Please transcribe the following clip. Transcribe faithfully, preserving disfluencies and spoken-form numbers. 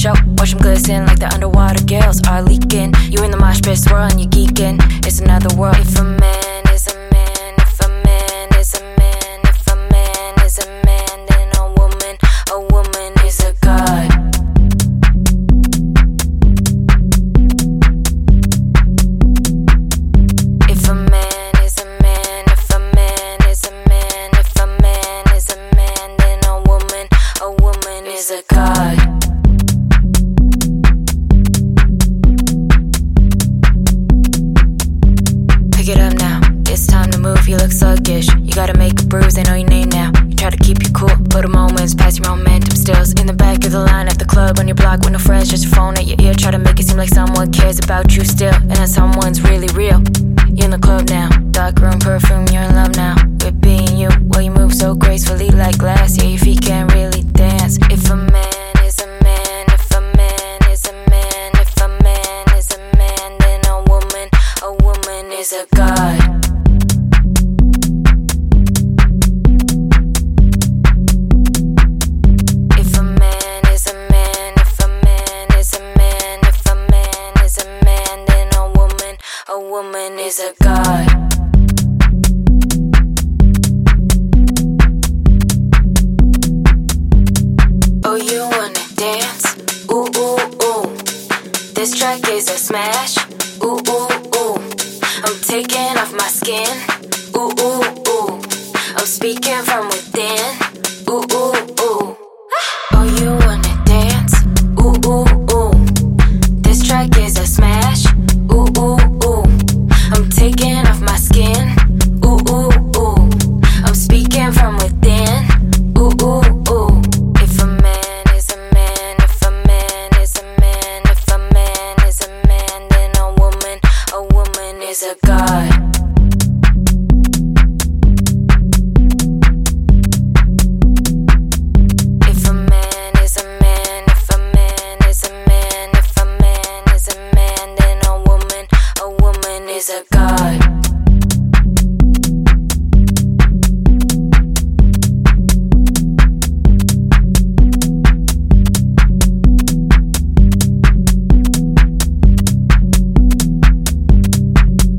show. Watch them glisten like the underwater gills are leaking. You in the mosh pit swirling, you geeking. It's another world. If a man is a man, if a man is a man, if a man is a man, then a woman, a woman is a god. If a man is a man, if a man is a man, if a man is a man, then a woman, a woman is a god. Pick it up now, it's time to move, you look sluggish. You gotta make a bruise, they know your name now. You try to keep you cool, but a moment's past your momentum stills. In the back of the line at the club, on your block with no friends, just your phone at your ear. Try to make it seem like someone cares about you still, and that someone's really real. You're in the club now, dark room perfume, you're in love now with being you. Well, you move so gracefully like glass, yeah, your feet can't really dance. If a man is a man, if a man is a man, if a man is a man, then a woman, a woman is a god. If a man is a man, if a man is a man, if a man is a man, then a woman, a woman is a god. Oh, you wanna dance? Ooh, ooh, ooh. This track is a smash. Ooh, ooh, ooh. I'm taking off my skin. Ooh, ooh, ooh. I'm speaking from within. Ooh, ooh, ooh. Oh, you wanna dance? Ooh, ooh, ooh. This track is a smash. Ooh, ooh, ooh. I'm taking off my skin. Ooh, ooh, ooh. I'm speaking from within. Ooh, ooh, ooh. If a man is a man, if a man is a man, if a man is a man, then a woman, a woman is a god. If a man is a man, if a man is a man, if a man is a man, then a woman, a woman is a god.